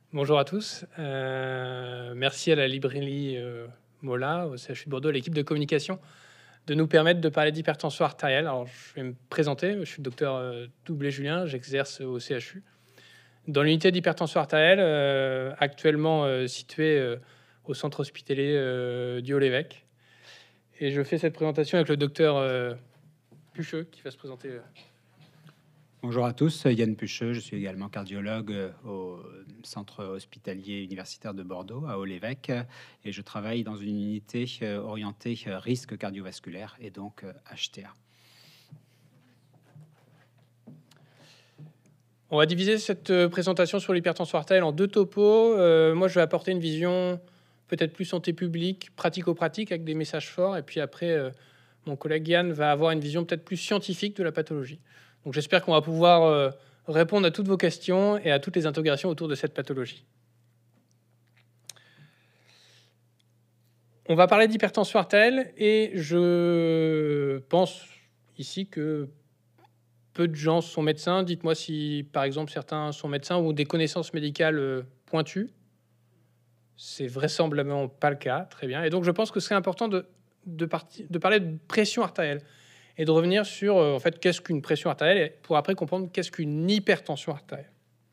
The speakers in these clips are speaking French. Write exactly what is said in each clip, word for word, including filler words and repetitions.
Bonjour à tous. Euh, merci à la librairie euh, Mola, au C H U de Bordeaux, à l'équipe de communication, de nous permettre de parler d'hypertension artérielle. Alors, je vais me présenter. Je suis le docteur euh, Doublé Julien, j'exerce au C H U. Dans l'unité d'hypertension artérielle, euh, actuellement euh, située euh, au centre hospitalier euh, du Haut-l'Évêque. Et je fais cette présentation avec le docteur euh, Pucheux, qui va se présenter. euh, Bonjour à tous, Yann Pucheux, je suis également cardiologue euh, au centre hospitalier universitaire de Bordeaux, à Haut-l'Évêque, et je travaille dans une unité euh, orientée euh, risque cardiovasculaire et donc euh, H T A. On va diviser cette euh, présentation sur l'hypertension artérielle en deux topos. Euh, moi, je vais apporter une vision peut-être plus santé publique, pratico-pratique, avec des messages forts. Et puis après, euh, mon collègue Yann va avoir une vision peut-être plus scientifique de la pathologie. Donc j'espère qu'on va pouvoir euh, répondre à toutes vos questions et à toutes les interrogations autour de cette pathologie. On va parler d'hypertension artérielle et je pense ici que peu de gens sont médecins. Dites-moi si, par exemple, certains sont médecins ou des connaissances médicales euh, pointues. C'est vraisemblablement pas le cas. Très bien. Et donc, je pense que c'est important de, de, parti- de parler de pression artérielle et de revenir sur, euh, en fait, qu'est-ce qu'une pression artérielle et pour après comprendre qu'est-ce qu'une hypertension artérielle.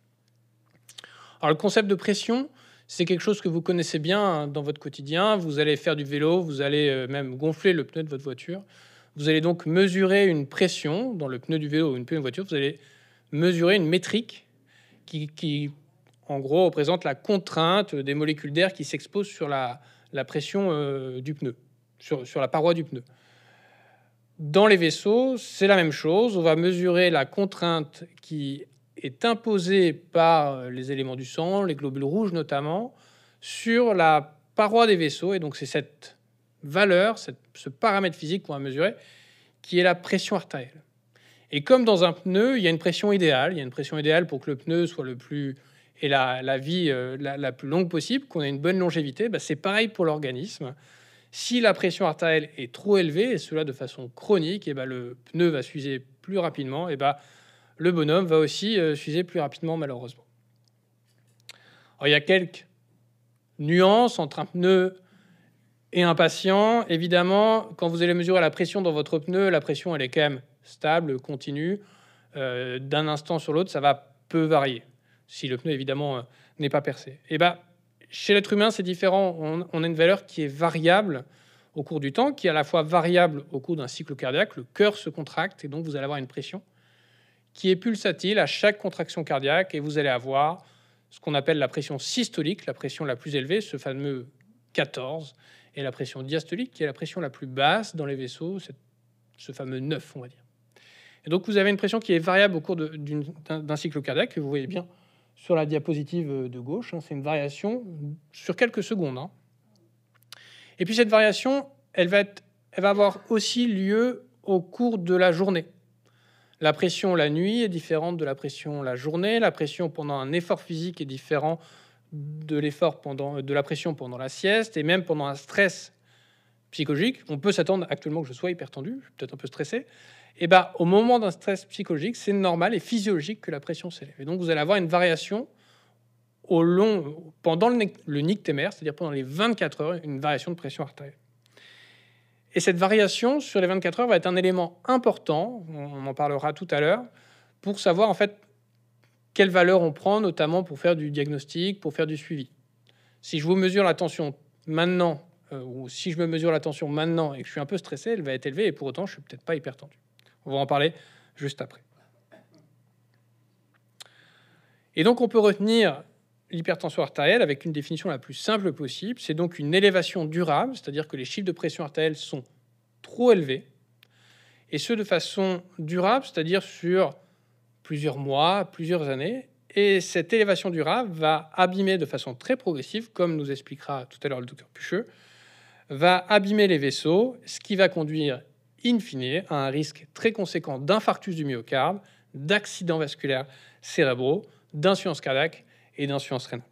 Alors, le concept de pression, c'est quelque chose que vous connaissez bien hein, dans votre quotidien. Vous allez faire du vélo, vous allez euh, même gonfler le pneu de votre voiture. Vous allez donc mesurer une pression dans le pneu du vélo ou une pneu de voiture. Vous allez mesurer une métrique qui, qui, en gros, représente la contrainte des molécules d'air qui s'exposent sur la, la pression euh, du pneu, sur, sur la paroi du pneu. Dans les vaisseaux, c'est la même chose. On va mesurer la contrainte qui est imposée par les éléments du sang, les globules rouges notamment, sur la paroi des vaisseaux. Et donc, c'est cette valeur, cette, ce paramètre physique qu'on va mesurer, qui est la pression artérielle. Et comme dans un pneu, il y a une pression idéale. Il y a une pression idéale pour que le pneu soit le plus et la, la vie euh, la, la plus longue possible, qu'on ait une bonne longévité. Bah, c'est pareil pour l'organisme. Si la pression artérielle est trop élevée, et cela de façon chronique, et bah, le pneu va s'user plus rapidement, et bah, le bonhomme va aussi euh, s'user plus rapidement, malheureusement. Alors, il y a quelques nuances entre un pneu et un patient. Évidemment, quand vous allez mesurer la pression dans votre pneu, la pression elle est quand même stable, continue. Euh, d'un instant sur l'autre, ça va peu varier, si le pneu évidemment euh, n'est pas percé. Et bah, chez l'être humain, c'est différent. On, on a une valeur qui est variable au cours du temps, qui est à la fois variable au cours d'un cycle cardiaque. Le cœur se contracte et donc vous allez avoir une pression qui est pulsatile à chaque contraction cardiaque et vous allez avoir ce qu'on appelle la pression systolique, la pression la plus élevée, ce fameux quatorze, et la pression diastolique, qui est la pression la plus basse dans les vaisseaux, ce fameux neuf, on va dire. Et donc, vous avez une pression qui est variable au cours de, d'un, d'un cycle cardiaque, que vous voyez bien sur la diapositive de gauche. Hein, c'est une variation sur quelques secondes. Hein. Et puis, cette variation, elle va, être, elle va avoir aussi lieu au cours de la journée. La pression la nuit est différente de la pression la journée. La pression pendant un effort physique est différente de l'effort pendant de la pression pendant la sieste et même pendant un stress psychologique. On peut s'attendre actuellement que je sois hypertendu, je suis peut-être un peu stressé. Et ben, au moment d'un stress psychologique, c'est normal et physiologique que la pression s'élève. Et donc, vous allez avoir une variation au long, pendant le, le nictémère, c'est-à-dire pendant les vingt-quatre heures, une variation de pression artérielle. Et cette variation sur les vingt-quatre heures va être un élément important, on en parlera tout à l'heure, pour savoir en fait quelle valeur on prend, notamment pour faire du diagnostic, pour faire du suivi. Si je vous mesure la tension maintenant, euh, ou si je me mesure la tension maintenant et que je suis un peu stressé, elle va être élevée et pour autant, je ne suis peut-être pas hypertendu. On va en parler juste après. Et donc, on peut retenir l'hypertension artérielle avec une définition la plus simple possible. C'est donc une élévation durable, c'est-à-dire que les chiffres de pression artérielle sont trop élevés, et ce de façon durable, c'est-à-dire sur plusieurs mois, plusieurs années. Et cette élévation durable va abîmer de façon très progressive, comme nous expliquera tout à l'heure le docteur Pucheux, va abîmer les vaisseaux, ce qui va conduire in fine à un risque très conséquent d'infarctus du myocarde, d'accidents vasculaires cérébraux, d'insuffisance cardiaque et d'insuffisance rénale.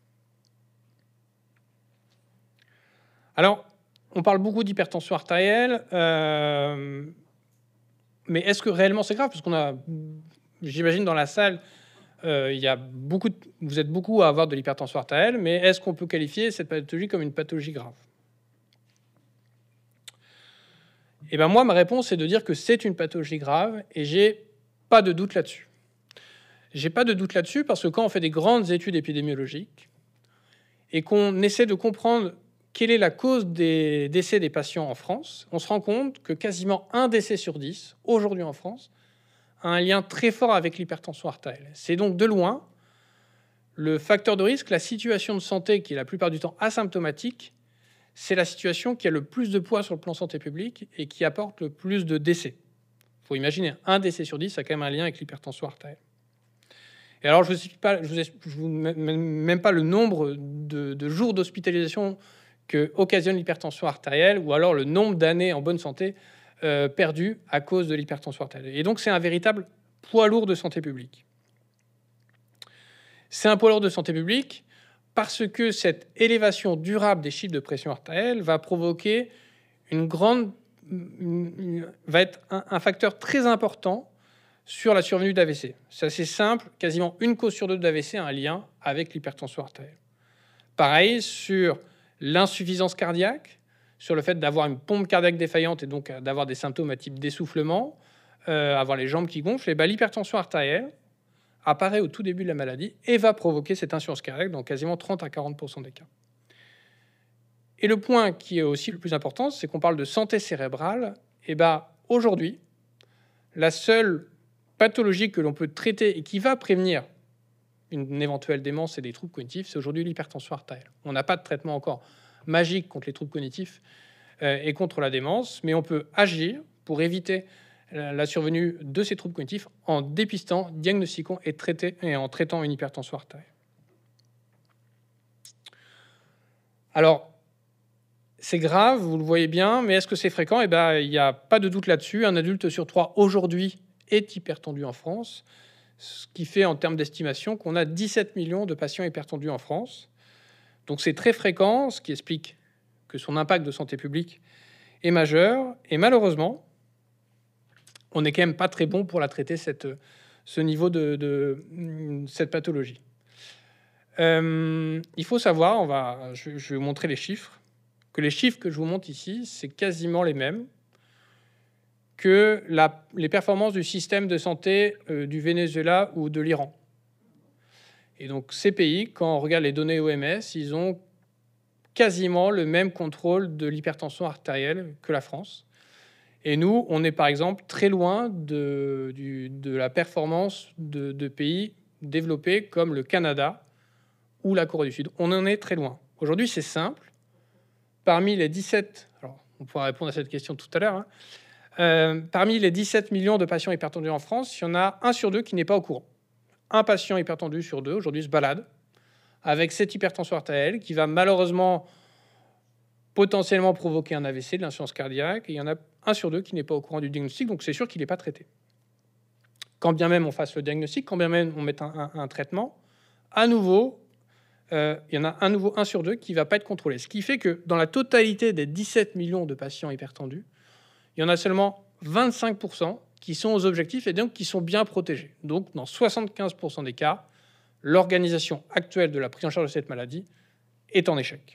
Alors, on parle beaucoup d'hypertension artérielle, euh, mais est-ce que réellement c'est grave? Parce qu'on a, j'imagine dans la salle, Euh, il y a beaucoup de, vous êtes beaucoup à avoir de l'hypertension artérielle, mais est-ce qu'on peut qualifier cette pathologie comme une pathologie grave? Et ben moi, ma réponse est de dire que c'est une pathologie grave et j'ai pas de doute là-dessus. J'ai pas de doute là-dessus parce que quand on fait des grandes études épidémiologiques et qu'on essaie de comprendre quelle est la cause des décès des patients en France, on se rend compte que quasiment un décès sur dix, aujourd'hui en France, a un lien très fort avec l'hypertension artérielle. C'est donc de loin le facteur de risque, la situation de santé qui est la plupart du temps asymptomatique, c'est la situation qui a le plus de poids sur le plan santé publique et qui apporte le plus de décès. Il faut imaginer, un décès sur dix a quand même un lien avec l'hypertension artérielle. Et alors, je ne vous, vous même pas le nombre de, de jours d'hospitalisation que occasionne l'hypertension artérielle ou alors le nombre d'années en bonne santé euh, perdues à cause de l'hypertension artérielle. Et donc, c'est un véritable poids lourd de santé publique. C'est un poids lourd de santé publique parce que cette élévation durable des chiffres de pression artérielle va provoquer une grande... Une, une, va être un, un facteur très important sur la survenue d'A V C. C'est assez simple, quasiment une cause sur deux d'A V C a un lien avec l'hypertension artérielle. Pareil sur l'insuffisance cardiaque, sur le fait d'avoir une pompe cardiaque défaillante et donc d'avoir des symptômes à type d'essoufflement, euh, avoir les jambes qui gonflent, et ben, l'hypertension artérielle apparaît au tout début de la maladie et va provoquer cette insuffisance cardiaque dans quasiment trente à quarante pour cent des cas. Et le point qui est aussi le plus important, c'est qu'on parle de santé cérébrale. Et ben, aujourd'hui, la seule pathologie que l'on peut traiter et qui va prévenir une éventuelle démence et des troubles cognitifs, c'est aujourd'hui l'hypertension artérielle. On n'a pas de traitement encore magique contre les troubles cognitifs euh, et contre la démence, mais on peut agir pour éviter la survenue de ces troubles cognitifs en dépistant, diagnostiquant et, traiter, et en traitant une hypertension artérielle. Alors, c'est grave, vous le voyez bien, mais est-ce que c'est fréquent? Eh bien, il n'y a pas de doute là-dessus. Un adulte sur trois aujourd'hui est hypertendu en France, ce qui fait en termes d'estimation qu'on a dix-sept millions de patients hypertendus en France. Donc c'est très fréquent, ce qui explique que son impact de santé publique est majeur. Et malheureusement, on n'est quand même pas très bon pour la traiter, cette, ce niveau de, de cette pathologie. Euh, il faut savoir, on va, je, je vais vous montrer les chiffres, que les chiffres que je vous montre ici, c'est quasiment les mêmes que la, les performances du système de santé euh, du Venezuela ou de l'Iran. Et donc ces pays, quand on regarde les données O M S, ils ont quasiment le même contrôle de l'hypertension artérielle que la France. Et nous, on est par exemple très loin de, du, de la performance de, de pays développés comme le Canada ou la Corée du Sud. On en est très loin. Aujourd'hui, c'est simple. Parmi les dix-sept... Alors, on pourra répondre à cette question tout à l'heure. Hein, Euh, parmi les dix-sept millions de patients hypertendus en France, il y en a un sur deux qui n'est pas au courant. Un patient hypertendu sur deux, aujourd'hui, se balade avec cette hypertension artérielle qui va malheureusement potentiellement provoquer un A V C, de l'insuffisance cardiaque. Et il y en a un sur deux qui n'est pas au courant du diagnostic, donc c'est sûr qu'il n'est pas traité. Quand bien même on fasse le diagnostic, quand bien même on mette un, un, un traitement, à nouveau, euh, il y en a un nouveau un sur deux qui ne va pas être contrôlé. Ce qui fait que dans la totalité des dix-sept millions de patients hypertendus, il y en a seulement vingt-cinq pour cent qui sont aux objectifs et donc qui sont bien protégés. Donc, dans soixante-quinze pour cent des cas, l'organisation actuelle de la prise en charge de cette maladie est en échec.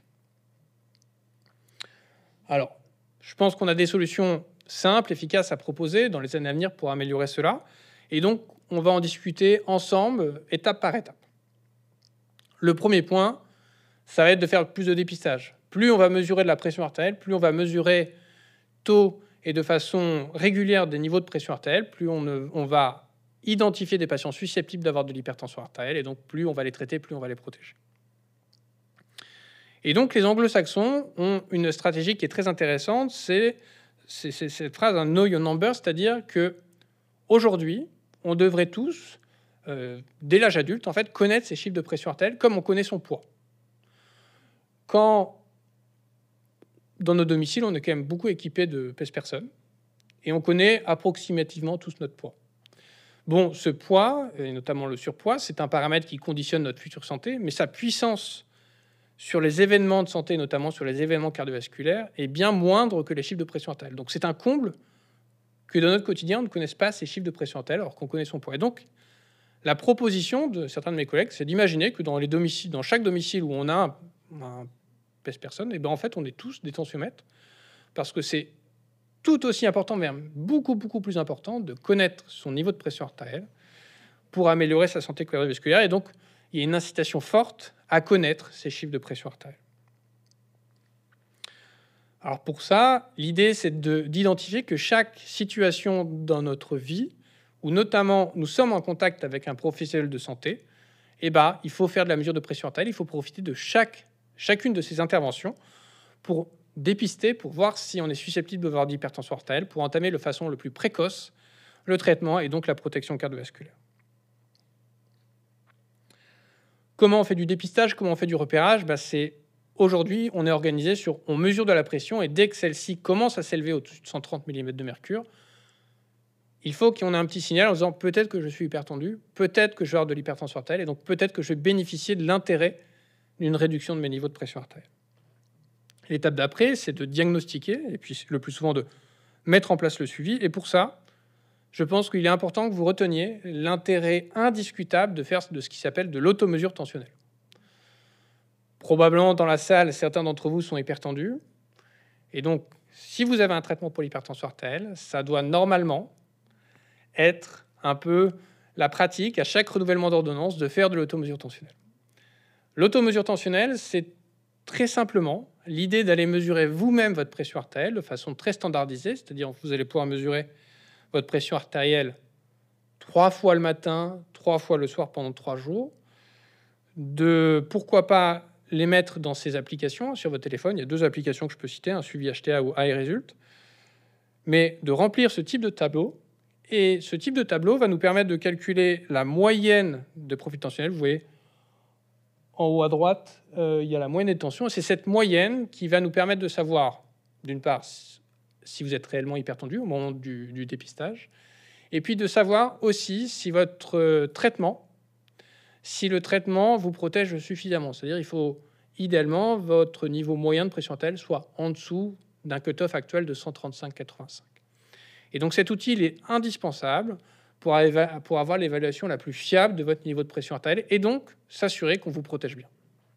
Alors, je pense qu'on a des solutions simples, efficaces à proposer dans les années à venir pour améliorer cela. Et donc, on va en discuter ensemble, étape par étape. Le premier point, ça va être de faire plus de dépistage. Plus on va mesurer de la pression artérielle, plus on va mesurer tôt et de façon régulière des niveaux de pression artérielle, plus on, ne, on va identifier des patients susceptibles d'avoir de l'hypertension artérielle, et donc plus on va les traiter, plus on va les protéger. Et donc les anglo-saxons ont une stratégie qui est très intéressante, c'est, c'est, c'est cette phrase, un know your number, c'est-à-dire qu'aujourd'hui, on devrait tous, euh, dès l'âge adulte, en fait, connaître ses chiffres de pression artérielle comme on connaît son poids. Quand dans nos domiciles, on est quand même beaucoup équipé de pèse-personnes et on connaît approximativement tous notre poids. Bon, ce poids, et notamment le surpoids, c'est un paramètre qui conditionne notre future santé, mais sa puissance sur les événements de santé, notamment sur les événements cardiovasculaires, est bien moindre que les chiffres de pression artérielle. Donc c'est un comble que dans notre quotidien, on ne connaisse pas ces chiffres de pression artérielle alors qu'on connaît son poids. Et donc, la proposition de certains de mes collègues, c'est d'imaginer que dans, les domiciles, dans chaque domicile où on a un, un pèse-personne, et ben en fait, on est tous des tensiomètres, parce que c'est tout aussi important, même beaucoup, beaucoup plus important, de connaître son niveau de pression artérielle pour améliorer sa santé cardiovasculaire. Et donc, il y a une incitation forte à connaître ces chiffres de pression artérielle. Alors pour ça, l'idée, c'est de- d'identifier que chaque situation dans notre vie, où notamment nous sommes en contact avec un professionnel de santé, eh ben, il faut faire de la mesure de pression artérielle, il faut profiter de chaque, chacune de ces interventions pour dépister, pour voir si on est susceptible d'avoir d'hypertension artérielle, pour entamer de façon le plus précoce le traitement et donc la protection cardiovasculaire. Comment on fait du dépistage, comment on fait du repérage? Ben, c'est aujourd'hui, on est organisé sur, on mesure de la pression et dès que celle-ci commence à s'élever au-dessus de cent trente millimètres de mercure, il faut qu'on ait un petit signal en disant peut-être que je suis hypertendu, peut-être que je vais avoir de l'hypertension artérielle et donc peut-être que je vais bénéficier de l'intérêt d'une réduction de mes niveaux de pression artérielle. L'étape d'après, c'est de diagnostiquer et puis le plus souvent de mettre en place le suivi. Et pour ça, je pense qu'il est important que vous reteniez l'intérêt indiscutable de faire de ce qui s'appelle de l'automesure tensionnelle. Probablement dans la salle, certains d'entre vous sont hypertendus. Et donc, si vous avez un traitement pour l'hypertension artérielle, ça doit normalement être un peu la pratique à chaque renouvellement d'ordonnance de faire de l'automesure tensionnelle. L'automesure tensionnelle, c'est très simplement l'idée d'aller mesurer vous-même votre pression artérielle de façon très standardisée, c'est-à-dire que vous allez pouvoir mesurer votre pression artérielle trois fois le matin, trois fois le soir pendant trois jours, de pourquoi pas les mettre dans ces applications sur votre téléphone. Il y a deux applications que je peux citer, un suivi H T A ou iResult, mais de remplir ce type de tableau. Et ce type de tableau va nous permettre de calculer la moyenne de profil tensionnel. Vous voyez, en haut à droite, euh, il y a la moyenne des tensions. Et c'est cette moyenne qui va nous permettre de savoir, d'une part, si vous êtes réellement hypertendu au moment du, du dépistage, et puis de savoir aussi si votre euh, traitement, si le traitement vous protège suffisamment. C'est-à-dire il faut idéalement votre niveau moyen de pression artérielle soit en dessous d'un cutoff actuel de cent trente-cinq virgule quatre-vingt-cinq. Et donc cet outil il est indispensable pour, pour avoir l'évaluation la plus fiable de votre niveau de pression artérielle et donc s'assurer qu'on vous protège bien.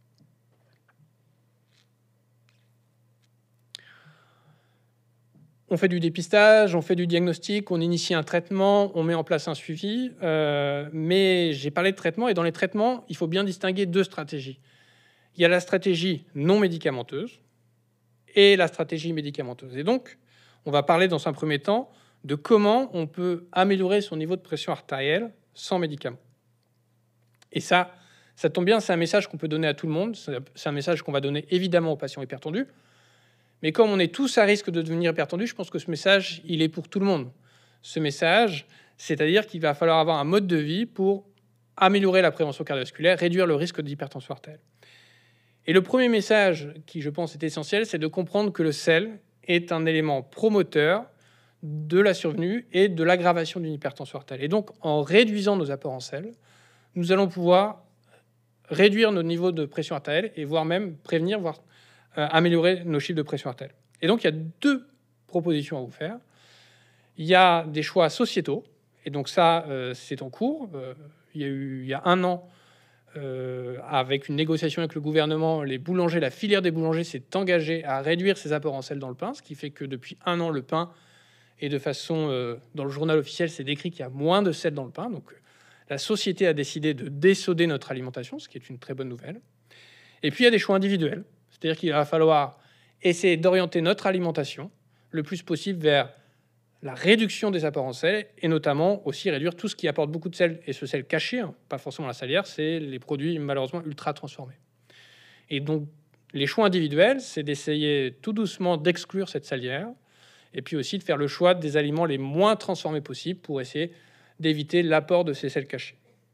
On fait du dépistage, on fait du diagnostic, on initie un traitement, on met en place un suivi. Euh, mais j'ai parlé de traitement et dans les traitements, il faut bien distinguer deux stratégies. Il y a la stratégie non médicamenteuse et la stratégie médicamenteuse. Et donc, on va parler dans un premier temps de comment on peut améliorer son niveau de pression artérielle sans médicaments. Et ça, ça tombe bien, c'est un message qu'on peut donner à tout le monde. C'est un message qu'on va donner évidemment aux patients hypertendus. Mais comme on est tous à risque de devenir hypertendus, je pense que ce message, il est pour tout le monde. Ce message, c'est-à-dire qu'il va falloir avoir un mode de vie pour améliorer la prévention cardiovasculaire, réduire le risque d'hypertension artérielle. Et le premier message qui, je pense, est essentiel, c'est de comprendre que le sel est un élément promoteur de la survenue et de l'aggravation d'une hypertension artérielle. Et donc, en réduisant nos apports en sel, nous allons pouvoir réduire nos niveaux de pression artérielle et voire même prévenir, voire euh, améliorer nos chiffres de pression artérielle. Et donc, il y a deux propositions à vous faire. Il y a des choix sociétaux, et donc ça, euh, c'est en cours. Euh, il y a eu, il y a un an, euh, avec une négociation avec le gouvernement, les boulangers, la filière des boulangers s'est engagée à réduire ses apports en sel dans le pain, ce qui fait que depuis un an, le pain et de façon, euh, dans le journal officiel, c'est décrit qu'il y a moins de sel dans le pain. Donc, la société a décidé de désoder notre alimentation, ce qui est une très bonne nouvelle. Et puis, il y a des choix individuels. C'est-à-dire qu'il va falloir essayer d'orienter notre alimentation le plus possible vers la réduction des apports en sel et notamment aussi réduire tout ce qui apporte beaucoup de sel. Et ce sel caché, hein, pas forcément la salière, c'est les produits malheureusement ultra transformés. Et donc, les choix individuels, c'est d'essayer tout doucement d'exclure cette salière et puis aussi de faire le choix des aliments les moins transformés possibles pour essayer d'éviter l'apport de ces sels cachés.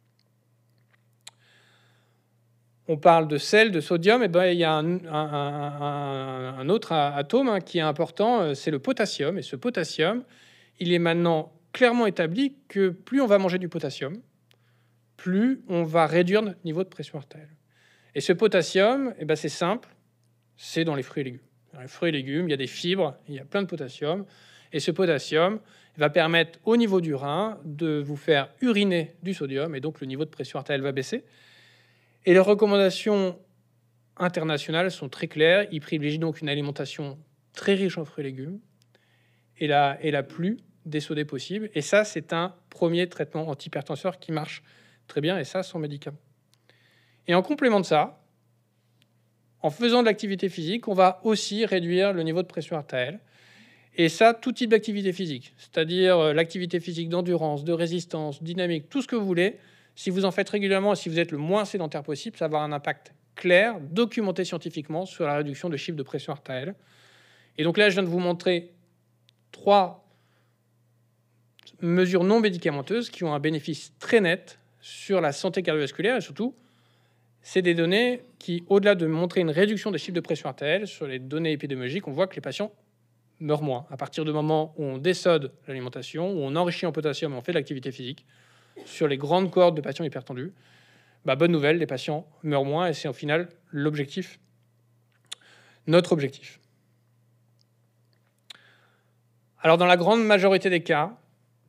On parle de sel, de sodium, et ben il y a un, un, un, un autre atome hein, qui est important, c'est le potassium. Et ce potassium, il est maintenant clairement établi que plus on va manger du potassium, plus on va réduire notre niveau de pression artérielle. Et ce potassium, eh ben c'est simple, c'est dans les fruits et légumes. Dans les fruits et légumes, il y a des fibres, il y a plein de potassium. Et ce potassium va permettre au niveau du rein de vous faire uriner du sodium et donc le niveau de pression artérielle va baisser. Et les recommandations internationales sont très claires. Ils privilégient donc une alimentation très riche en fruits et légumes et la, et la plus désodée possible. Et ça, c'est un premier traitement antihypertenseur qui marche très bien, et ça sans médicament. Et en complément de ça, en faisant de l'activité physique, on va aussi réduire le niveau de pression artérielle. Et ça, tout type d'activité physique, c'est-à-dire l'activité physique d'endurance, de résistance, dynamique, tout ce que vous voulez. Si vous en faites régulièrement et si vous êtes le moins sédentaire possible, ça va avoir un impact clair, documenté scientifiquement, sur la réduction de chiffres de pression artérielle. Et donc là, je viens de vous montrer trois mesures non médicamenteuses qui ont un bénéfice très net sur la santé cardiovasculaire et surtout, c'est des données qui, au-delà de montrer une réduction des chiffres de pression artérielle, sur les données épidémiologiques, on voit que les patients meurent moins. À partir du moment où on désode l'alimentation, où on enrichit en potassium et on fait de l'activité physique, sur les grandes cohortes de patients hypertendus, bah, bonne nouvelle, les patients meurent moins et c'est au final l'objectif, notre objectif. Alors dans la grande majorité des cas,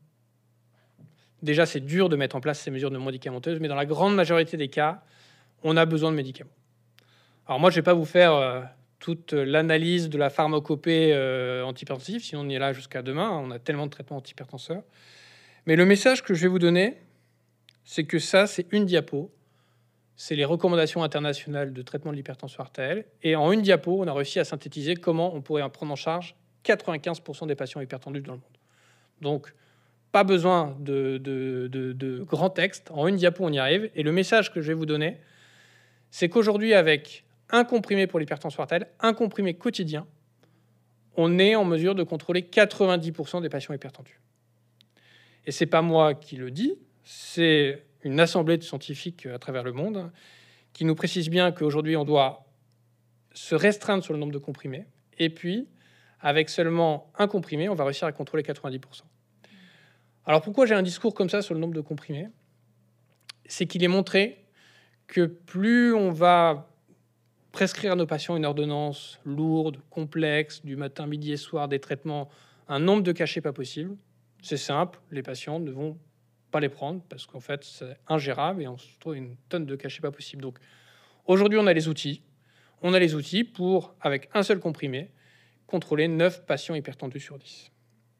déjà c'est dur de mettre en place ces mesures non médicamenteuses, mais dans la grande majorité des cas, on a besoin de médicaments. Alors moi, je ne vais pas vous faire euh, toute l'analyse de la pharmacopée euh, antihypertensive, sinon on y est là jusqu'à demain, on a tellement de traitements antihypertenseurs. Mais le message que je vais vous donner, c'est que ça, c'est une diapo, c'est les recommandations internationales de traitement de l'hypertension artérielle, et en une diapo, on a réussi à synthétiser comment on pourrait en prendre en charge quatre-vingt-quinze pour cent des patients hypertendus dans le monde. Donc, pas besoin de, de, de, de grands textes, en une diapo, on y arrive, et le message que je vais vous donner, c'est qu'aujourd'hui, avec un comprimé pour l'hypertension artérielle, un comprimé quotidien, on est en mesure de contrôler quatre-vingt-dix pour cent des patients hypertendus. Et c'est pas moi qui le dis, c'est une assemblée de scientifiques à travers le monde qui nous précise bien qu'aujourd'hui, on doit se restreindre sur le nombre de comprimés. Et puis, avec seulement un comprimé, on va réussir à contrôler quatre-vingt-dix pour cent. Alors pourquoi j'ai un discours comme ça sur le nombre de comprimés? C'est qu'il est montré que plus on va prescrire à nos patients une ordonnance lourde, complexe, du matin, midi et soir, des traitements, un nombre de cachets pas possible, c'est simple, les patients ne vont pas les prendre parce qu'en fait, c'est ingérable et on se trouve une tonne de cachets pas possible. Donc aujourd'hui, on a les outils. On a les outils pour, avec un seul comprimé, contrôler neuf patients hypertendus sur dix.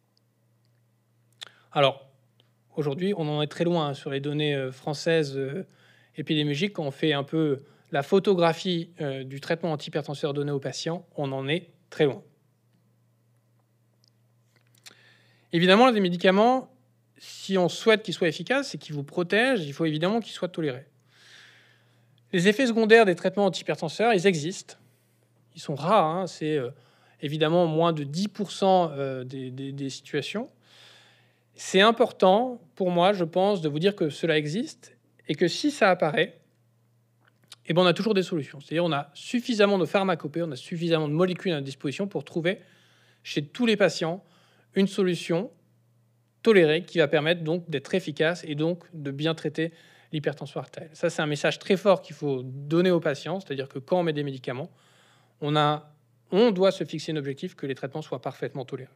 Alors, aujourd'hui, on en est très loin hein, sur les données françaises euh, épidémiologiques. Quand on fait un peu la photographie euh, du traitement antihypertenseur donné aux patients, on en est très loin. Évidemment, les médicaments, si on souhaite qu'ils soient efficaces et qu'ils vous protègent, il faut évidemment qu'ils soient tolérés. Les effets secondaires des traitements antihypertenseurs, ils existent. Ils sont rares, hein, c'est euh, évidemment moins de dix pour cent euh, des, des, des situations. C'est important pour moi, je pense, de vous dire que cela existe et que si ça apparaît, eh ben on a toujours des solutions. C'est-à-dire on a suffisamment de pharmacopée, on a suffisamment de molécules à notre disposition pour trouver chez tous les patients une solution tolérée qui va permettre donc d'être efficace et donc de bien traiter l'hypertension artérielle. Ça, c'est un message très fort qu'il faut donner aux patients, c'est-à-dire que quand on met des médicaments, on, a, on doit se fixer un objectif que les traitements soient parfaitement tolérés.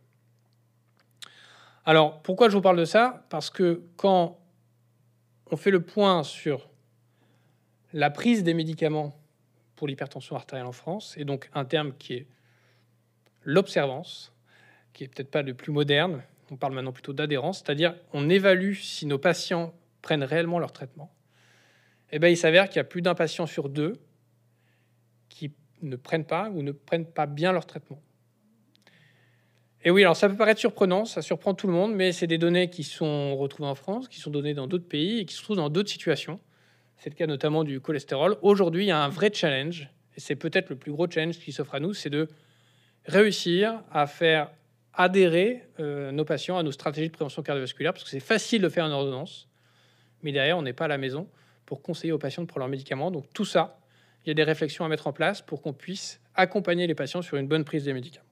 Alors, pourquoi je vous parle de ça? Parce que quand on fait le point sur la prise des médicaments pour l'hypertension artérielle en France, et donc un terme qui est l'observance, qui est peut-être pas le plus moderne, on parle maintenant plutôt d'adhérence, c'est-à-dire on évalue si nos patients prennent réellement leur traitement. Eh bien, il s'avère qu'il y a plus d'un patient sur deux qui ne prennent pas ou ne prennent pas bien leur traitement. Et oui, alors ça peut paraître surprenant, ça surprend tout le monde, mais c'est des données qui sont retrouvées en France, qui sont données dans d'autres pays et qui se trouvent dans d'autres situations. C'est le cas notamment du cholestérol. Aujourd'hui, il y a un vrai challenge, et c'est peut-être le plus gros challenge qui s'offre à nous, c'est de réussir à faire adhérer euh, nos patients à nos stratégies de prévention cardiovasculaire, parce que c'est facile de faire une ordonnance, mais derrière, on n'est pas à la maison pour conseiller aux patients de prendre leurs médicaments. Donc tout ça, il y a des réflexions à mettre en place pour qu'on puisse accompagner les patients sur une bonne prise des médicaments.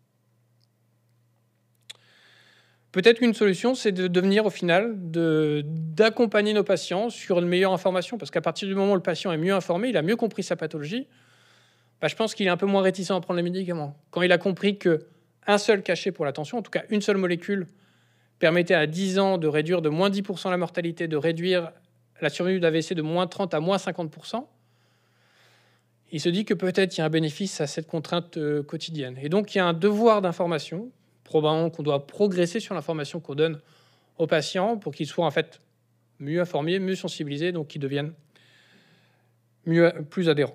Peut-être qu'une solution, c'est de devenir au final de, d'accompagner nos patients sur une meilleure information, parce qu'à partir du moment où le patient est mieux informé, il a mieux compris sa pathologie, bah, je pense qu'il est un peu moins réticent à prendre les médicaments. Quand il a compris que un seul cachet pour la tension, en tout cas une seule molécule, permettait à dix ans de réduire de moins dix pour cent la mortalité, de réduire la survenue d'A V C de moins trente à moins cinquante pour cent, il se dit que peut-être il y a un bénéfice à cette contrainte euh, quotidienne. Et donc, il y a un devoir d'information, probablement qu'on doit progresser sur l'information qu'on donne aux patients pour qu'ils soient en fait mieux informés, mieux sensibilisés, donc qu'ils deviennent mieux, plus adhérents.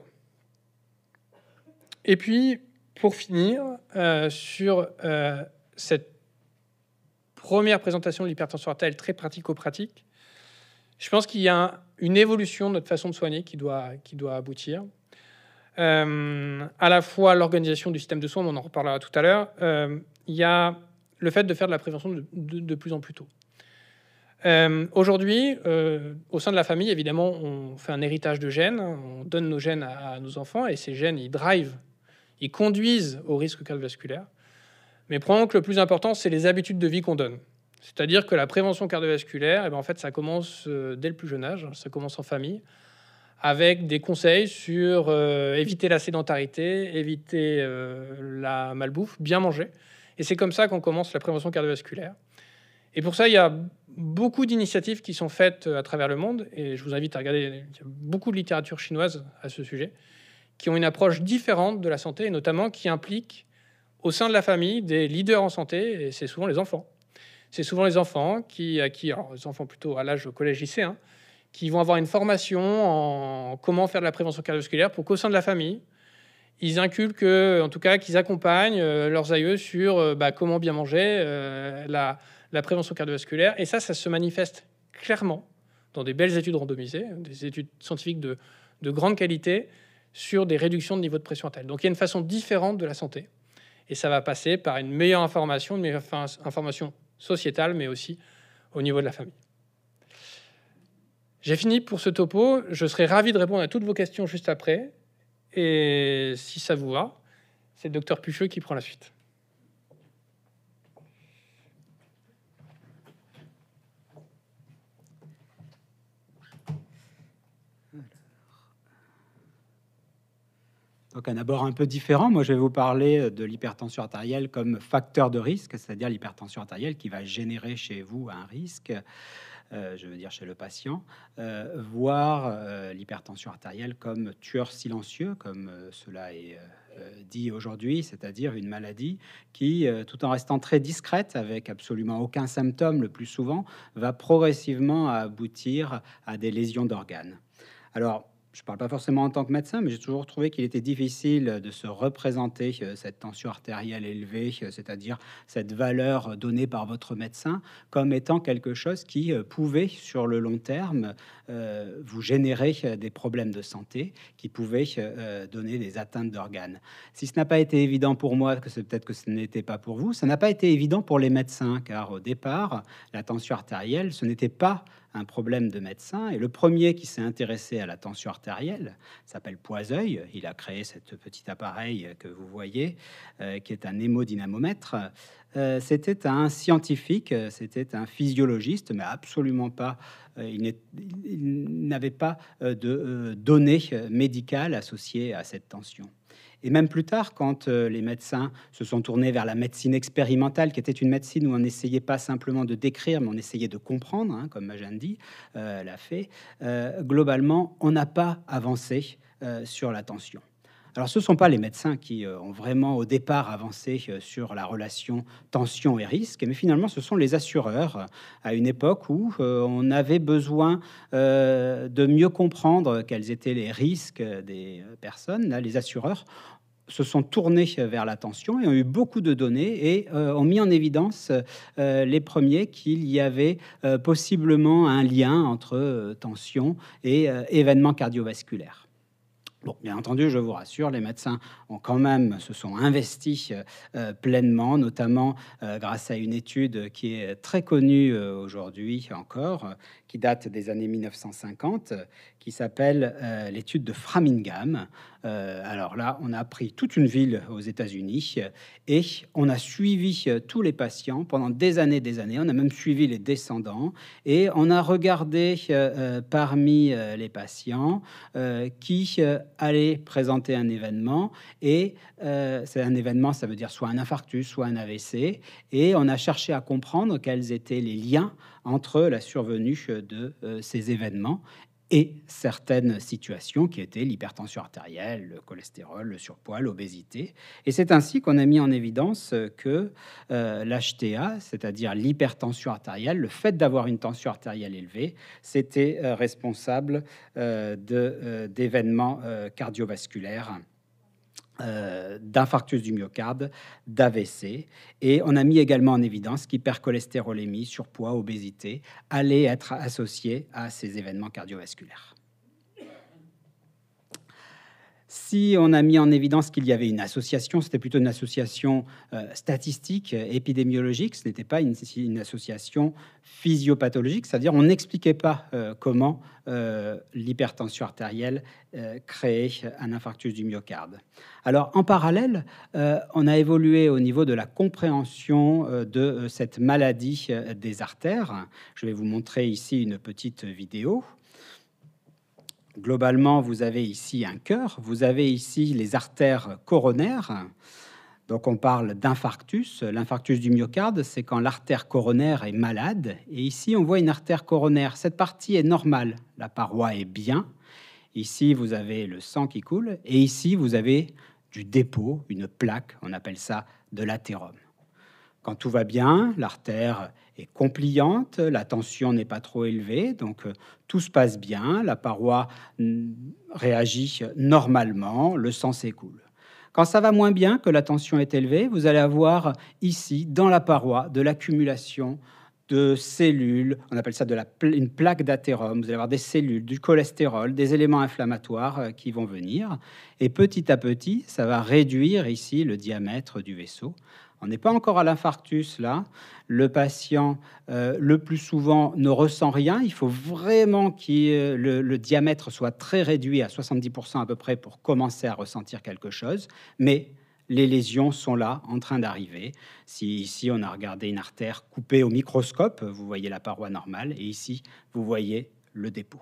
Et puis, pour finir, euh, sur euh, cette première présentation de l'hypertension artérielle très pratico-pratique, je pense qu'il y a une évolution de notre façon de soigner qui doit, qui doit aboutir. Euh, à la fois l'organisation du système de soins, on en reparlera tout à l'heure, euh, il y a le fait de faire de la prévention de, de, de plus en plus tôt. Euh, Aujourd'hui, euh, au sein de la famille, évidemment, on fait un héritage de gènes, on donne nos gènes à, à nos enfants, et ces gènes, ils drivent, ils conduisent au risque cardiovasculaire. Mais probablement que le plus important, c'est les habitudes de vie qu'on donne. C'est-à-dire que la prévention cardiovasculaire, eh bien, en fait, ça commence euh, dès le plus jeune âge, ça commence en famille, avec des conseils sur euh, éviter la sédentarité, éviter euh, la malbouffe, bien manger. Et c'est comme ça qu'on commence la prévention cardiovasculaire. Et pour ça, il y a beaucoup d'initiatives qui sont faites à travers le monde, et je vous invite à regarder, il y a beaucoup de littérature chinoise à ce sujet, qui ont une approche différente de la santé, et notamment qui impliquent au sein de la famille des leaders en santé, et c'est souvent les enfants. C'est souvent les enfants qui, à qui, alors les enfants plutôt à l'âge collège-lycéen, qui vont avoir une formation en comment faire de la prévention cardiovasculaire pour qu'au sein de la famille, ils inculquent, en tout cas, qu'ils accompagnent leurs aïeux sur bah, comment bien manger, euh, la, la prévention cardiovasculaire. Et ça, ça se manifeste clairement dans des belles études randomisées, des études scientifiques de, de grande qualité sur des réductions de niveau de pression artérielle. Donc il y a une façon différente de la santé. Et ça va passer par une meilleure information, une meilleure information sociétale, mais aussi au niveau de la famille. J'ai fini pour ce topo. Je serai ravi de répondre à toutes vos questions juste après. Et si ça vous va, c'est le docteur Pucheux qui prend la suite. Donc un abord un peu différent. Moi, je vais vous parler de l'hypertension artérielle comme facteur de risque, c'est-à-dire l'hypertension artérielle qui va générer chez vous un risque. Euh, je veux dire chez le patient, euh, voir euh, l'hypertension artérielle comme tueur silencieux, comme euh, cela est euh, dit aujourd'hui, c'est-à-dire une maladie qui, euh, tout en restant très discrète, avec absolument aucun symptôme le plus souvent, va progressivement aboutir à des lésions d'organes. Alors, je ne parle pas forcément en tant que médecin, mais j'ai toujours trouvé qu'il était difficile de se représenter cette tension artérielle élevée, c'est-à-dire cette valeur donnée par votre médecin, comme étant quelque chose qui pouvait, sur le long terme, euh, vous générer des problèmes de santé, qui pouvaient euh, donner des atteintes d'organes. Si ce n'a pas été évident pour moi, que c'est peut-être que ce n'était pas pour vous, ça n'a pas été évident pour les médecins, car au départ, la tension artérielle, ce n'était pas un problème de médecin. Et le premier qui s'est intéressé à la tension artérielle s'appelle Poiseuil. Il a créé ce petit appareil que vous voyez, euh, qui est un hémodynamomètre. Euh, c'était un scientifique, c'était un physiologiste, mais absolument pas, euh, il n'avait pas euh, de euh, données médicales associées à cette tension. Et même plus tard, quand euh, les médecins se sont tournés vers la médecine expérimentale, qui était une médecine où on n'essayait pas simplement de décrire, mais on essayait de comprendre, hein, comme Majandi euh, l'a fait, euh, globalement, on n'a pas avancé euh, sur la tension. Alors, ce ne sont pas les médecins qui euh, ont vraiment, au départ, avancé euh, sur la relation tension et risque, mais finalement, ce sont les assureurs, euh, à une époque où euh, on avait besoin euh, de mieux comprendre quels étaient les risques des personnes. Là, les assureurs se sont tournés vers la tension et ont eu beaucoup de données et euh, ont mis en évidence euh, les premiers qu'il y avait euh, possiblement un lien entre euh, tension et euh, événements cardiovasculaires. Bon, bien entendu, je vous rassure, les médecins ont quand même se sont investis euh, pleinement, notamment euh, grâce à une étude qui est très connue euh, aujourd'hui encore, euh, qui date des années mille neuf cent cinquante, qui s'appelle euh, l'étude de Framingham, Euh, alors là, on a pris toute une ville aux États-Unis et on a suivi tous les patients pendant des années, des années. On a même suivi les descendants et on a regardé euh, parmi euh, les patients euh, qui euh, allaient présenter un événement. Et euh, c'est un événement, ça veut dire soit un infarctus, soit un A V C. Et on a cherché à comprendre quels étaient les liens entre la survenue de euh, ces événements et certaines situations qui étaient l'hypertension artérielle, le cholestérol, le surpoids, l'obésité. Et c'est ainsi qu'on a mis en évidence que euh, l'H T A, c'est-à-dire l'hypertension artérielle, le fait d'avoir une tension artérielle élevée, c'était euh, responsable euh, de, euh, d'événements euh, cardiovasculaires, Euh, d'infarctus du myocarde, d'A V C. Et on a mis également en évidence qu'hypercholestérolémie, surpoids, obésité allaient être associés à ces événements cardiovasculaires. Si on a mis en évidence qu'il y avait une association, c'était plutôt une association euh, statistique, euh, épidémiologique, ce n'était pas une, une association physiopathologique, c'est-à-dire on n'expliquait pas euh, comment euh, l'hypertension artérielle euh, créait un infarctus du myocarde. Alors en parallèle, euh, on a évolué au niveau de la compréhension euh, de euh, cette maladie euh, des artères. Je vais vous montrer ici une petite vidéo. Globalement, vous avez ici un cœur, vous avez ici les artères coronaires. Donc on parle d'infarctus. L'infarctus du myocarde, c'est quand l'artère coronaire est malade. Et ici, on voit une artère coronaire. Cette partie est normale, la paroi est bien. Ici, vous avez le sang qui coule. Et ici, vous avez du dépôt, une plaque, on appelle ça de l'athérome. Quand tout va bien, l'artère est compliante, la tension n'est pas trop élevée, donc euh, tout se passe bien, la paroi mm, réagit normalement, le sang s'écoule. Quand ça va moins bien, que la tension est élevée, vous allez avoir ici, dans la paroi, de l'accumulation de cellules, on appelle ça de la pl- une plaque d'athérome, vous allez avoir des cellules, du cholestérol, des éléments inflammatoires euh, qui vont venir, et petit à petit, ça va réduire ici le diamètre du vaisseau. On n'est pas encore à l'infarctus là. Le patient, euh, le plus souvent, ne ressent rien. Il faut vraiment que euh, le, le diamètre soit très réduit, à soixante-dix pour cent à peu près, pour commencer à ressentir quelque chose. Mais les lésions sont là, en train d'arriver. Si ici, on a regardé une artère coupée au microscope, vous voyez la paroi normale. Et ici, vous voyez le dépôt.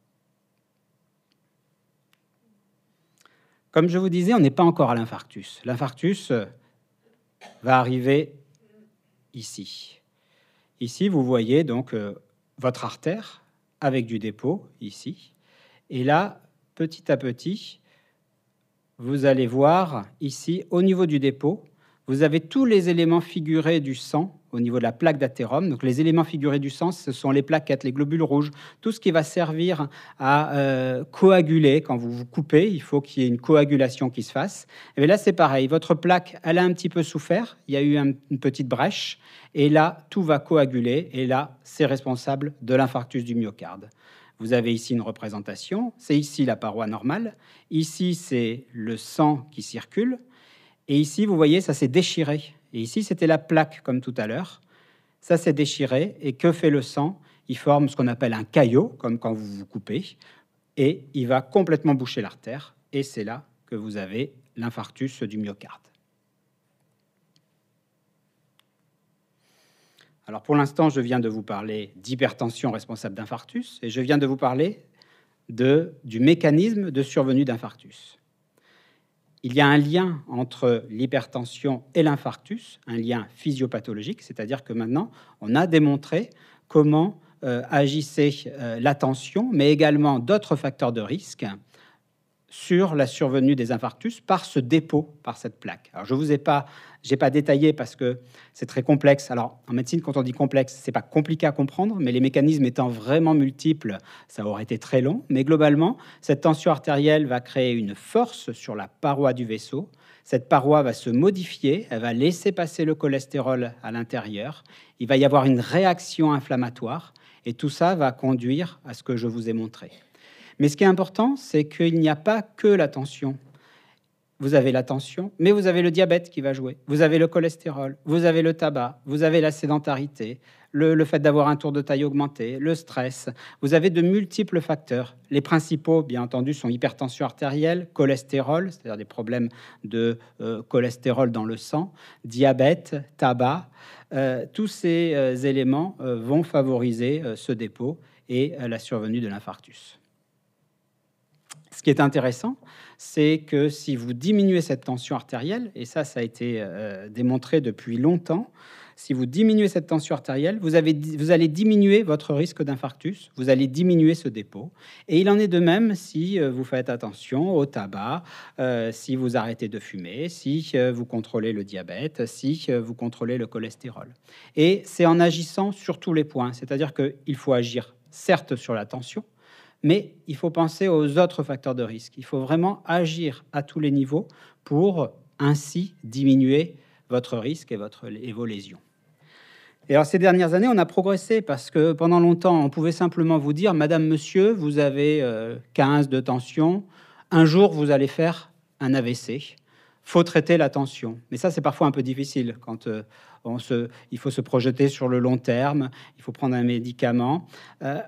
Comme je vous disais, on n'est pas encore à l'infarctus. L'infarctus va arriver ici. Ici, vous voyez donc euh, votre artère avec du dépôt, ici. Et là, petit à petit, vous allez voir ici, au niveau du dépôt, vous avez tous les éléments figurés du sang au niveau de la plaque d'athérome. Donc les éléments figurés du sang, ce sont les plaquettes, les globules rouges, tout ce qui va servir à euh, coaguler. Quand vous vous coupez, il faut qu'il y ait une coagulation qui se fasse. Et là, c'est pareil. Votre plaque, elle a un petit peu souffert. Il y a eu un, une petite brèche. Et là, tout va coaguler. Et là, c'est responsable de l'infarctus du myocarde. Vous avez ici une représentation. C'est ici la paroi normale. Ici, c'est le sang qui circule. Et ici, vous voyez, ça s'est déchiré. Et ici, c'était la plaque, comme tout à l'heure. Ça s'est déchiré. Et que fait le sang? Il forme ce qu'on appelle un caillot, comme quand vous vous coupez. Et il va complètement boucher l'artère. Et c'est là que vous avez l'infarctus du myocarde. Alors, pour l'instant, je viens de vous parler d'hypertension responsable d'infarctus. Et je viens de vous parler de, du mécanisme de survenue d'infarctus. Il y a un lien entre l'hypertension et l'infarctus, un lien physiopathologique, c'est-à-dire que maintenant, on a démontré comment euh, agissait euh, la tension, mais également d'autres facteurs de risque sur la survenue des infarctus par ce dépôt, par cette plaque. Alors, je ne vous ai pas, j'ai pas détaillé parce que c'est très complexe. Alors, en médecine, quand on dit complexe, c'est pas compliqué à comprendre, mais les mécanismes étant vraiment multiples, ça aurait été très long. Mais globalement, cette tension artérielle va créer une force sur la paroi du vaisseau. Cette paroi va se modifier, elle va laisser passer le cholestérol à l'intérieur. Il va y avoir une réaction inflammatoire et tout ça va conduire à ce que je vous ai montré. Mais ce qui est important, c'est qu'il n'y a pas que la tension. vous avez la tension, mais vous avez le diabète qui va jouer. Vous avez le cholestérol, vous avez le tabac, vous avez la sédentarité, le, le fait d'avoir un tour de taille augmenté, le stress. Vous avez de multiples facteurs. Les principaux, bien entendu, sont hypertension artérielle, cholestérol, c'est-à-dire des problèmes de euh, cholestérol dans le sang, diabète, tabac. Euh, tous ces euh, éléments euh, vont favoriser euh, ce dépôt et euh, la survenue de l'infarctus. Ce qui est intéressant, c'est que si vous diminuez cette tension artérielle, et ça, ça a été euh, démontré depuis longtemps, si vous diminuez cette tension artérielle, vous, avez, vous allez diminuer votre risque d'infarctus, vous allez diminuer ce dépôt. Et il en est de même si euh, vous faites attention au tabac, euh, si vous arrêtez de fumer, si euh, vous contrôlez le diabète, si euh, vous contrôlez le cholestérol. Et c'est en agissant sur tous les points, c'est-à-dire qu'il faut agir certes sur la tension, mais il faut penser aux autres facteurs de risque. Il faut vraiment agir à tous les niveaux pour ainsi diminuer votre risque et, votre, et vos lésions. Et alors, ces dernières années, on a progressé parce que pendant longtemps, on pouvait simplement vous dire « Madame, monsieur, vous avez euh, quinze de tension. Un jour, vous allez faire un A V C. Faut traiter la tension. » Mais ça, c'est parfois un peu difficile quand euh, on se, il faut se projeter sur le long terme. Il faut prendre un médicament. Euh,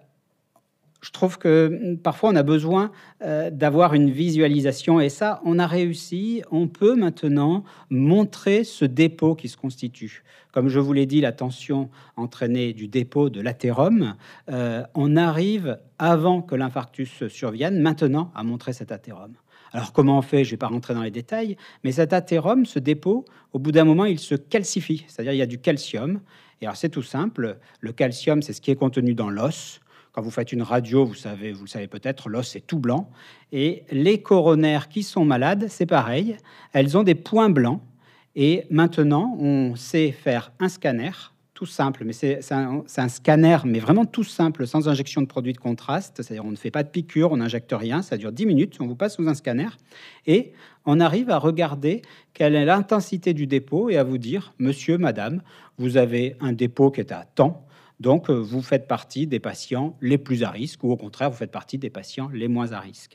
Je trouve que parfois on a besoin euh, d'avoir une visualisation et ça, on a réussi. On peut maintenant montrer ce dépôt qui se constitue. Comme je vous l'ai dit, la tension entraînée du dépôt de l'athérome, euh, on arrive avant que l'infarctus survienne maintenant à montrer cet athérome. Alors comment on fait? Je ne vais pas rentrer dans les détails, mais cet athérome, ce dépôt, au bout d'un moment, il se calcifie, c'est-à-dire il y a du calcium. Et alors c'est tout simple, le calcium, c'est ce qui est contenu dans l'os. Quand vous faites une radio, vous savez, vous le savez peut-être, l'os est tout blanc. Et les coronaires qui sont malades, c'est pareil. Elles ont des points blancs. Et maintenant, on sait faire un scanner, tout simple. Mais c'est un, un scanner, mais vraiment tout simple, sans injection de produit de contraste. C'est-à-dire, on ne fait pas de piqûre, on n'injecte rien. Ça dure dix minutes. On vous passe sous un scanner. Et on arrive à regarder quelle est l'intensité du dépôt et à vous dire, monsieur, madame, vous avez un dépôt qui est à tant. Donc, vous faites partie des patients les plus à risque ou au contraire, vous faites partie des patients les moins à risque.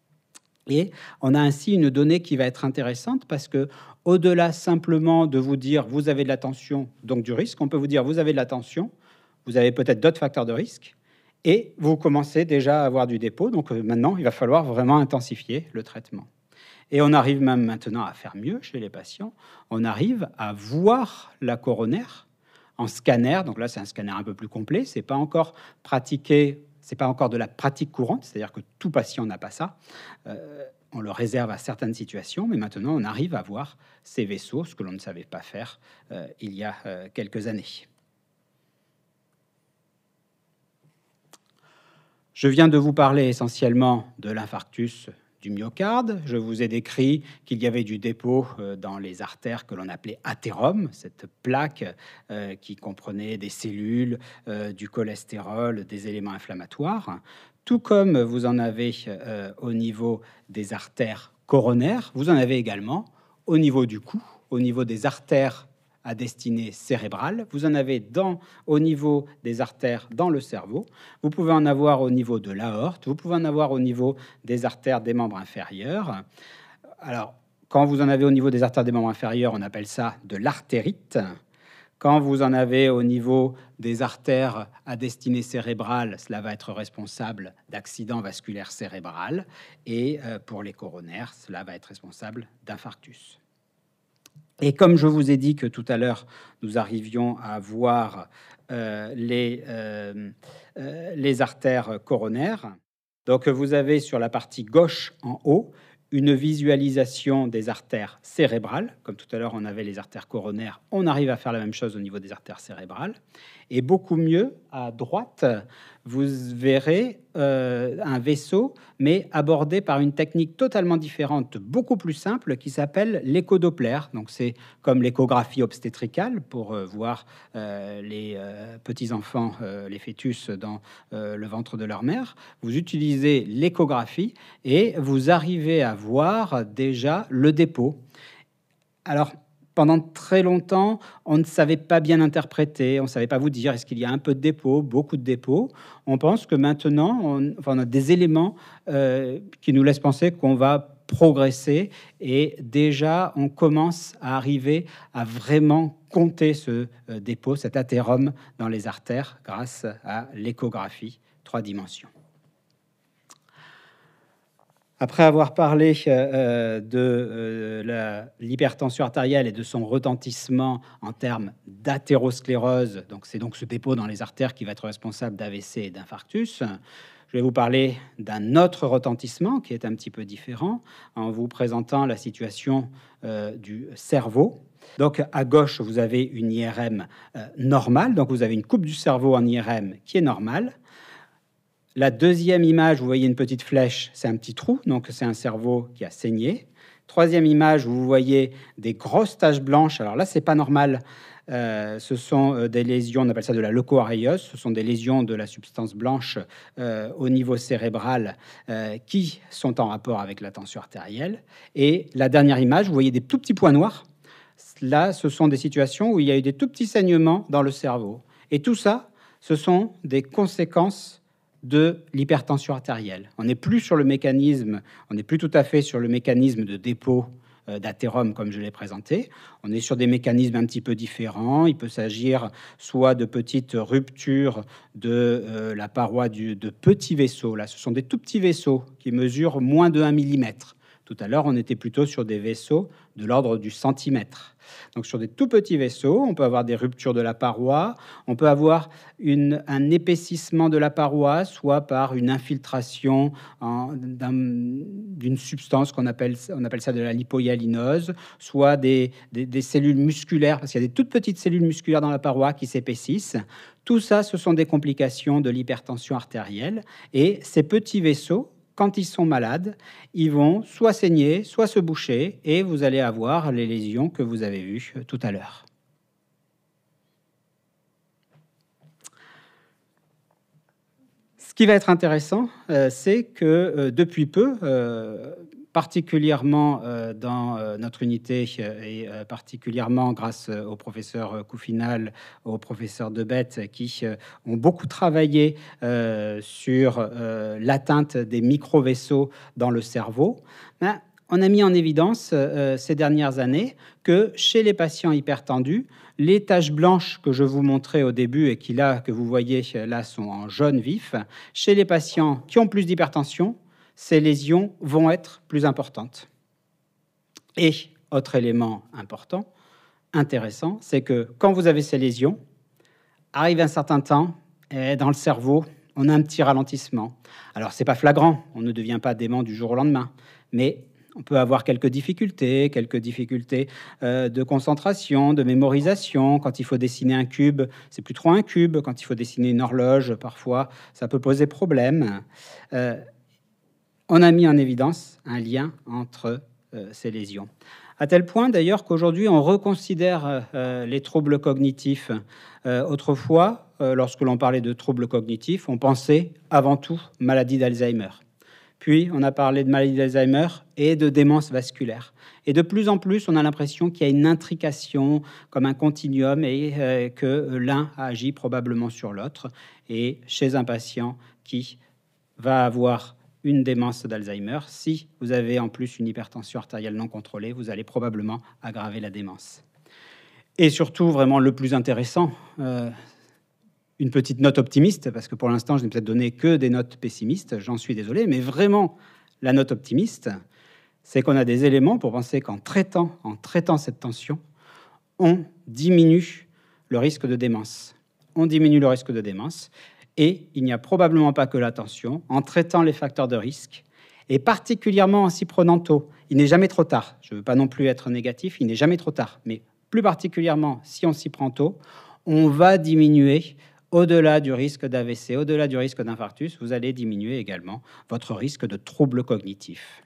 Et on a ainsi une donnée qui va être intéressante parce que au-delà simplement de vous dire vous avez de la tension, donc du risque, on peut vous dire vous avez de la tension, vous avez peut-être d'autres facteurs de risque et vous commencez déjà à avoir du dépôt. Donc maintenant, il va falloir vraiment intensifier le traitement. Et on arrive même maintenant à faire mieux chez les patients. On arrive à voir la coronaire en scanner, donc là c'est un scanner un peu plus complet, c'est pas encore pratiqué, c'est pas encore de la pratique courante, c'est-à-dire que tout patient n'a pas ça, euh, on le réserve à certaines situations, mais maintenant on arrive à voir ces vaisseaux, ce que l'on ne savait pas faire euh, il y a euh, quelques années. Je viens de vous parler essentiellement de l'infarctus du myocarde. Je vous ai décrit qu'il y avait du dépôt dans les artères que l'on appelait athérome, cette plaque euh, qui comprenait des cellules, euh, du cholestérol, des éléments inflammatoires. Tout comme vous en avez euh, au niveau des artères coronaires, vous en avez également au niveau du cou, au niveau des artères à destinée cérébrale. Vous en avez dans, au niveau des artères dans le cerveau. Vous pouvez en avoir au niveau de l'aorte. Vous pouvez en avoir au niveau des artères des membres inférieurs. Alors, quand vous en avez au niveau des artères des membres inférieurs, on appelle ça de l'artérite. Quand vous en avez au niveau des artères à destinée cérébrale, cela va être responsable d'accident vasculaire cérébral. Et euh, pour les coronaires, cela va être responsable d'infarctus. Et comme je vous ai dit que tout à l'heure, nous arrivions à voir euh, les, euh, euh, les artères coronaires, donc vous avez sur la partie gauche en haut une visualisation des artères cérébrales. Comme tout à l'heure, on avait les artères coronaires, on arrive à faire la même chose au niveau des artères cérébrales. Et beaucoup mieux, à droite, vous verrez euh, un vaisseau, mais abordé par une technique totalement différente, beaucoup plus simple, qui s'appelle l'échodoppler. Donc c'est comme l'échographie obstétricale pour euh, voir euh, les euh, petits-enfants, euh, les fœtus dans euh, le ventre de leur mère. Vous utilisez l'échographie et vous arrivez à voir déjà le dépôt. Alors, pendant très longtemps, on ne savait pas bien interpréter, on ne savait pas vous dire est-ce qu'il y a un peu de dépôt, beaucoup de dépôt. On pense que maintenant, on, enfin, on a des éléments euh, qui nous laissent penser qu'on va progresser et déjà on commence à arriver à vraiment compter ce euh, dépôt, cet athérome dans les artères grâce à l'échographie trois dimensions. Après avoir parlé euh, de euh, l'hypertension artérielle et de son retentissement en termes d'athérosclérose, donc c'est donc ce dépôt dans les artères qui va être responsable d'A V C et d'infarctus, je vais vous parler d'un autre retentissement qui est un petit peu différent en vous présentant la situation euh, du cerveau. Donc à gauche, vous avez une I R M euh, normale, donc vous avez une coupe du cerveau en I R M qui est normale. La deuxième image, vous voyez une petite flèche, c'est un petit trou, donc c'est un cerveau qui a saigné. Troisième image, vous voyez des grosses taches blanches. Alors là, c'est pas normal. Euh, ce sont des lésions, on appelle ça de la leucoariose. Ce sont des lésions de la substance blanche euh, au niveau cérébral euh, qui sont en rapport avec la tension artérielle. Et la dernière image, vous voyez des tout petits points noirs. Là, ce sont des situations où il y a eu des tout petits saignements dans le cerveau. Et tout ça, ce sont des conséquences de l'hypertension artérielle. On n'est plus sur le mécanisme, on n'est plus tout à fait sur le mécanisme de dépôt euh, d'athérome comme je l'ai présenté. On est sur des mécanismes un petit peu différents. Il peut s'agir soit de petites ruptures de euh, la paroi du, de petits vaisseaux. Là, ce sont des tout petits vaisseaux qui mesurent moins de un millimètre. Tout à l'heure, on était plutôt sur des vaisseaux de l'ordre du centimètre. Donc sur des tout petits vaisseaux, on peut avoir des ruptures de la paroi, on peut avoir une, un épaississement de la paroi, soit par une infiltration d'une substance qu'on appelle, on appelle ça de la lipohyalinose, soit des, des, des cellules musculaires, parce qu'il y a des toutes petites cellules musculaires dans la paroi qui s'épaississent. Tout ça, ce sont des complications de l'hypertension artérielle. Et ces petits vaisseaux, quand ils sont malades, ils vont soit saigner, soit se boucher, et vous allez avoir les lésions que vous avez vues tout à l'heure. Ce qui va être intéressant, euh, c'est que euh, depuis peu, euh, particulièrement euh, dans euh, notre unité euh, et euh, particulièrement grâce euh, au professeur Coufinal, au professeur Debette, qui euh, ont beaucoup travaillé euh, sur euh, l'atteinte des micro-vaisseaux dans le cerveau, ben, on a mis en évidence euh, ces dernières années que chez les patients hypertendus, les taches blanches que je vous montrais au début et qui là, que vous voyez là, sont en jaune vif, chez les patients qui ont plus d'hypertension, ces lésions vont être plus importantes. Et autre élément important, intéressant, c'est que quand vous avez ces lésions, arrive un certain temps, et dans le cerveau, on a un petit ralentissement. Alors, c'est pas flagrant, on ne devient pas dément du jour au lendemain, mais on peut avoir quelques difficultés, quelques difficultés euh, de concentration, de mémorisation. Quand il faut dessiner un cube, c'est plus trop un cube. Quand il faut dessiner une horloge, parfois, ça peut poser problème. Euh, on a mis en évidence un lien entre euh, ces lésions. À tel point, d'ailleurs, qu'aujourd'hui, on reconsidère euh, les troubles cognitifs. Euh, autrefois, euh, lorsque l'on parlait de troubles cognitifs, on pensait avant tout maladie d'Alzheimer. Puis, on a parlé de maladie d'Alzheimer et de démence vasculaire. Et de plus en plus, on a l'impression qu'il y a une intrication, comme un continuum, et euh, que l'un agit probablement sur l'autre. Et chez un patient qui va avoir une démence d'Alzheimer, si vous avez en plus une hypertension artérielle non contrôlée, vous allez probablement aggraver la démence. Et surtout, vraiment le plus intéressant, euh, une petite note optimiste, parce que pour l'instant, je n'ai peut-être donné que des notes pessimistes, j'en suis désolé, mais vraiment, la note optimiste, c'est qu'on a des éléments pour penser qu'en traitant, en traitant cette tension, on diminue le risque de démence. On diminue le risque de démence, et il n'y a probablement pas que la tension, en traitant les facteurs de risque, et particulièrement en s'y prenant tôt. Il n'est jamais trop tard, je ne veux pas non plus être négatif, il n'est jamais trop tard, mais plus particulièrement si on s'y prend tôt, on va diminuer au-delà du risque d'A V C, au-delà du risque d'infarctus, vous allez diminuer également votre risque de troubles cognitifs.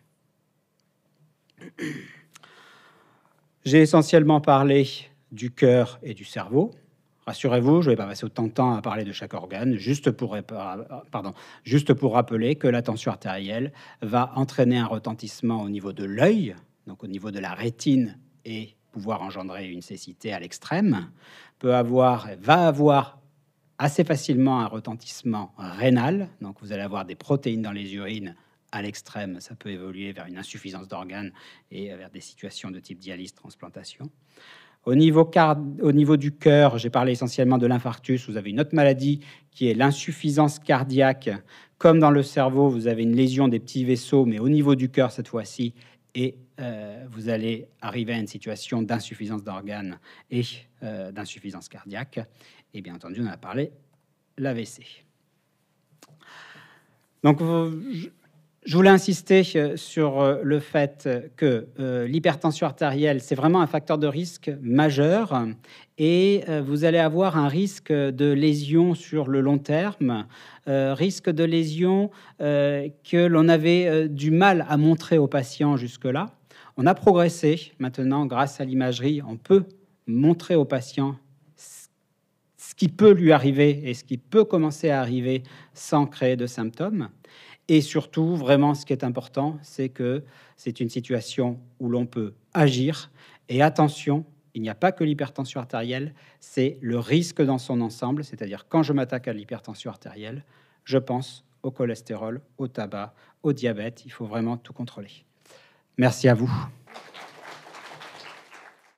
J'ai essentiellement parlé du cœur et du cerveau. Rassurez-vous, je ne vais pas passer autant de temps à parler de chaque organe, juste pour, pardon, juste pour rappeler que la tension artérielle va entraîner un retentissement au niveau de l'œil, donc au niveau de la rétine, et pouvoir engendrer une cécité à l'extrême, peut avoir, va avoir assez facilement un retentissement rénal, donc vous allez avoir des protéines dans les urines à l'extrême, ça peut évoluer vers une insuffisance d'organes et vers des situations de type dialyse, transplantation. Au niveau, car... Au niveau du cœur, j'ai parlé essentiellement de l'infarctus. Vous avez une autre maladie qui est l'insuffisance cardiaque. Comme dans le cerveau, vous avez une lésion des petits vaisseaux, mais au niveau du cœur cette fois-ci, et euh, vous allez arriver à une situation d'insuffisance d'organes et euh, d'insuffisance cardiaque. Et bien entendu, on a parlé l'A V C. Donc, je voulais insister sur le fait que euh, l'hypertension artérielle, c'est vraiment un facteur de risque majeur et euh, vous allez avoir un risque de lésion sur le long terme, euh, risque de lésion euh, que l'on avait euh, du mal à montrer aux patients jusque-là. On a progressé maintenant grâce à l'imagerie, on peut montrer aux patients ce qui peut lui arriver et ce qui peut commencer à arriver sans créer de symptômes. Et surtout, vraiment, ce qui est important, c'est que c'est une situation où l'on peut agir. Et attention, il n'y a pas que l'hypertension artérielle, c'est le risque dans son ensemble. C'est-à-dire, quand je m'attaque à l'hypertension artérielle, je pense au cholestérol, au tabac, au diabète. Il faut vraiment tout contrôler. Merci à vous.